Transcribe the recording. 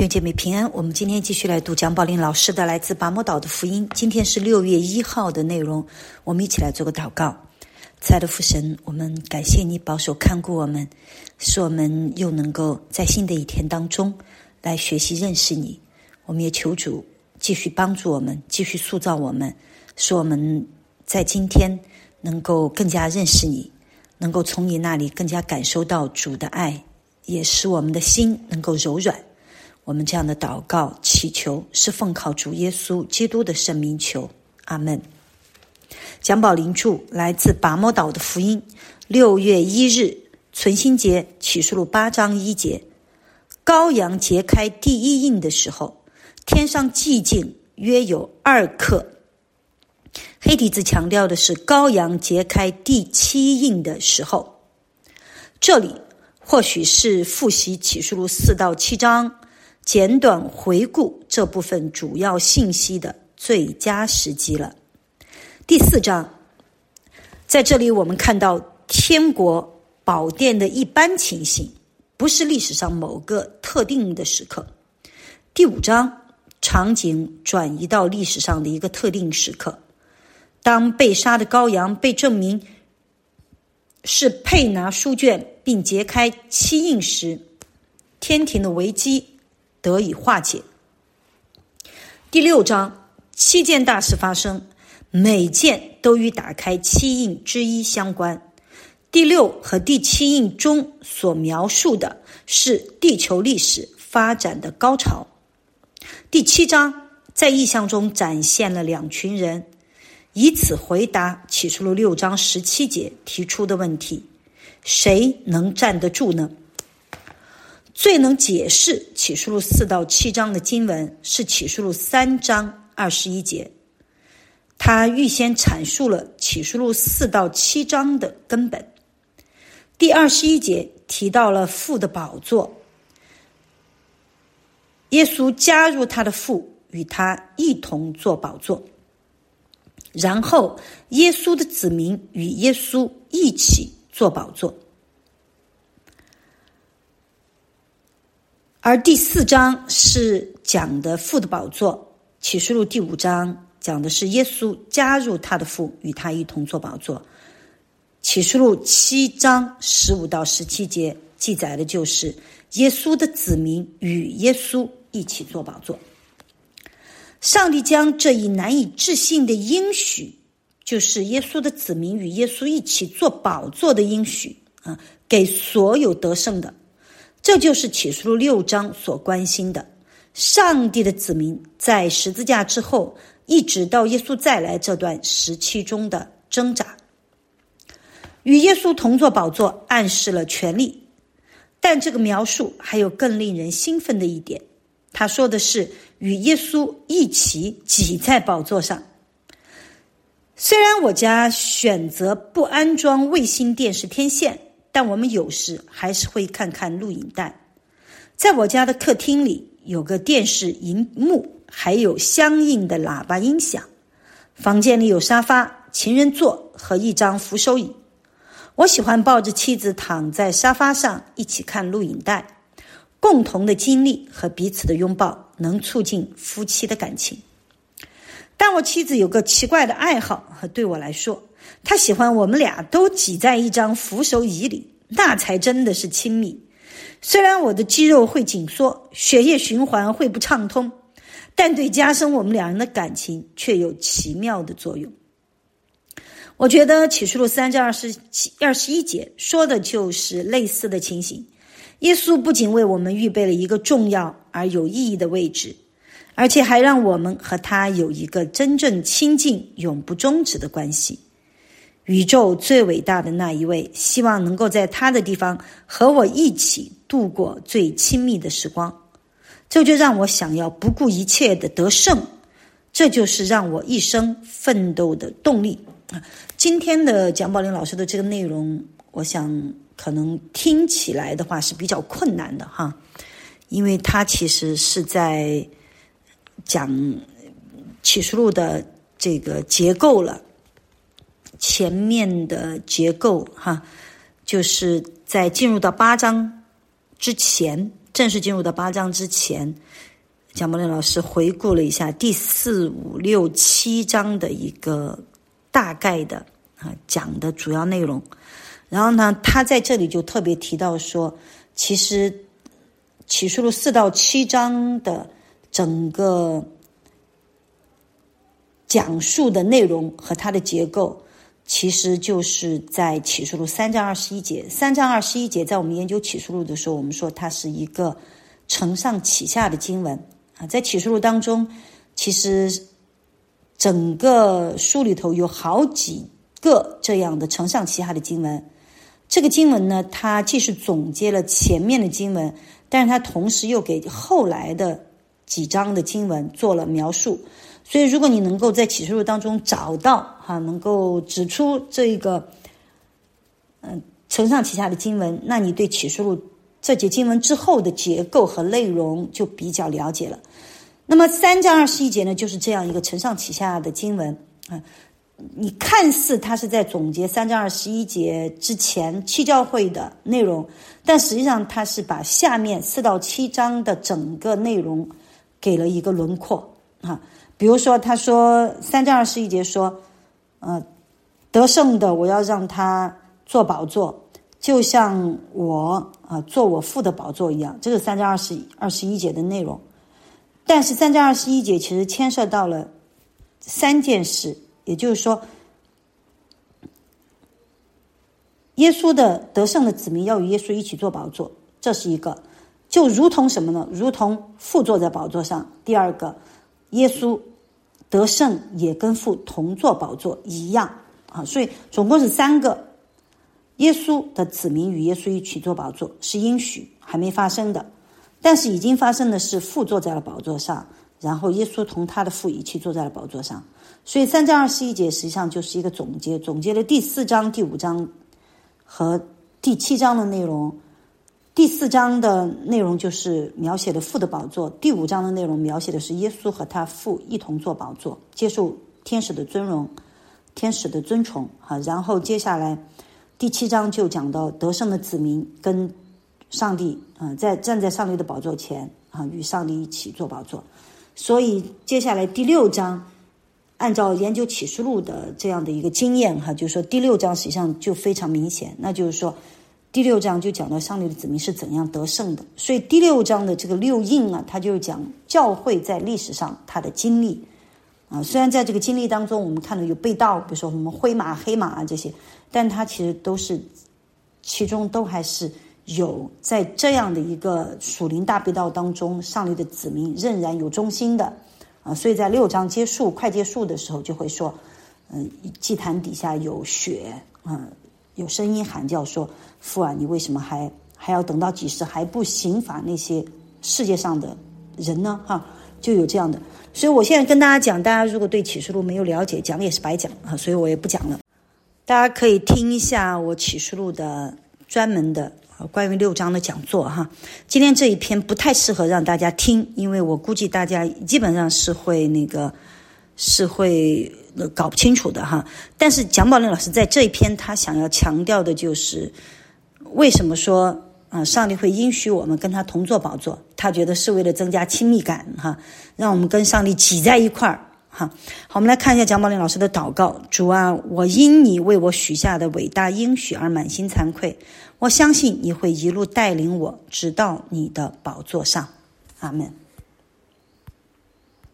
弟兄姐妹平安，我们今天继续来读蒋宝玲老师的来自拔摩岛的福音。今天是6月1号的内容，我们一起来做个祷告。亲爱的父神，我们感谢你保守看顾我们，使我们又能够在新的一天当中来学习认识你。我们也求主继续帮助我们，继续塑造我们，使我们在今天能够更加认识你，能够从你那里更加感受到主的爱，也使我们的心能够柔软。我们这样的祷告祈求是奉靠主耶稣基督的圣名求，阿们。蒋宝玲著，来自拔摩岛的福音，6月1日存心节，启示录8章1节。羔羊揭开第一印的时候，天上寂静约有2刻。黑体字强调的是羔羊揭开第7印的时候。这里或许是复习启示录4到7章简短回顾这部分主要信息的最佳时机了。第4章，在这里我们看到天国宝殿的一般情形，不是历史上某个特定的时刻。第5章，场景转移到历史上的一个特定时刻，当被杀的羔羊被证明是配拿书卷并揭开7印时，天庭的危机得以化解。第6章，7件大事发生，每件都与打开7印之一相关。第6和第7印中所描述的是地球历史发展的高潮。第7章在异象中展现了2群人，以此回答启示录6章17节提出的问题：谁能站得住呢？最能解释启示录4到7章的经文是启示录3章21节，他预先阐述了启示录4到7章的根本。第21节提到了父的宝座，耶稣加入他的父，与他一同坐宝座，然后耶稣的子民与耶稣一起坐宝座。而第4章是讲的父的宝座，启示录第5章讲的是耶稣加入他的父，与他一同坐宝座。启示录7章15到17节记载的就是耶稣的子民与耶稣一起坐宝座。上帝将这一难以置信的应许，就是耶稣的子民与耶稣一起坐宝座的应许，给所有得胜的。这就是启示录6章所关心的，上帝的子民在十字架之后一直到耶稣再来这段时期中的挣扎。与耶稣同坐宝座暗示了权力，但这个描述还有更令人兴奋的一点，他说的是与耶稣一起挤在宝座上。虽然我家选择不安装卫星电视天线，但我们有时还是会看看录影带。在我家的客厅里有个电视荧幕，还有相应的喇叭音响。房间里有沙发、情人座和一张扶手椅。我喜欢抱着妻子躺在沙发上一起看录影带，共同的经历和彼此的拥抱能促进夫妻的感情。但我妻子有个奇怪的爱好，和对我来说，她喜欢我们俩都挤在一张扶手椅里，那才真的是亲密。虽然我的肌肉会紧缩，血液循环会不畅通，但对加深我们两人的感情却有奇妙的作用。我觉得启示录3章21节说的就是类似的情形。耶稣不仅为我们预备了一个重要而有意义的位置，而且还让我们和他有一个真正亲近、永不终止的关系。宇宙最伟大的那一位希望能够在他的地方和我一起度过最亲密的时光，这就让我想要不顾一切的得胜，这就是让我一生奋斗的动力。今天的蒋宝玲老师的这个内容，我想可能听起来的话是比较困难的哈，因为他其实是在讲启示录的这个结构了。前面的结构哈，就是在进入到8章之前正式进入到8章之前，蒋宝林老师回顾了一下第4、5、6、7章的一个大概的讲的主要内容。然后呢，他在这里就特别提到说，其实启示录4到7章的整个讲述的内容和它的结构，其实就是在启示录3章21节。3章21节在我们研究启示录的时候，我们说它是一个承上启下的经文啊。在启示录当中，其实整个书里头有好几个这样的承上启下的经文。这个经文呢，它既是总结了前面的经文，但是它同时又给后来的几章的经文做了描述。所以如果你能够在启示录当中找到能够指出这个承上启下的经文，那你对启示录这节经文之后的结构和内容就比较了解了。那么3章21节呢，就是这样一个承上启下的经文你看似它是在总结3章21节之前七教会的内容，但实际上它是把下面4到7章的整个内容给了一个轮廓比如说他说3章21节说得胜的我要让他做宝座，就像我做我父的宝座一样，这是3章21节的内容。但是3章21节其实牵涉到了3件事，也就是说耶稣的得胜的子民要与耶稣一起做宝座，这是一个，就如同什么呢？如同父坐在宝座上。第二个，耶稣得胜也跟父同坐宝座一样所以总共是3个。耶稣的子民与耶稣一起做宝座是应许，还没发生的。但是已经发生的是父坐在了宝座上，然后耶稣同他的父一起坐在了宝座上。所以3章21节实际上就是一个总结了第4章、第5章和第7章的内容。第4章的内容就是描写了父的宝座，第5章的内容描写的是耶稣和他父一同坐宝座，接受天使的尊荣、天使的尊崇然后接下来第7章就讲到得胜的子民跟上帝站在上帝的宝座前与上帝一起坐宝座。所以接下来第6章按照研究启示录的这样的一个经验就是说第6章实际上就非常明显，那就是说第6章就讲到上帝的子民是怎样得胜的。所以第6章的这个6印它就是讲教会在历史上它的经历虽然在这个经历当中我们看到有被盗，比如说什么灰马黑马这些，但它其实都是其中都还是有在这样的一个属灵大被盗当中，上帝的子民仍然有忠心的所以在6章快结束的时候就会说祭坛底下有血有声音喊叫说，父啊，你为什么还要等到几时，还不刑罚那些世界上的人呢就有这样的。所以我现在跟大家讲，大家如果对启示录没有了解，讲也是白讲所以我也不讲了。大家可以听一下我启示录的专门的关于6章的讲座今天这一篇不太适合让大家听，因为我估计大家基本上是会搞不清楚的但是蒋宝林老师在这一篇他想要强调的就是为什么说上帝会应许我们跟他同坐宝座，他觉得是为了增加亲密感让我们跟上帝挤在一块儿好，我们来看一下蒋宝林老师的祷告。主啊，我因你为我许下的伟大应许而满心惭愧，我相信你会一路带领我直到你的宝座上。阿们。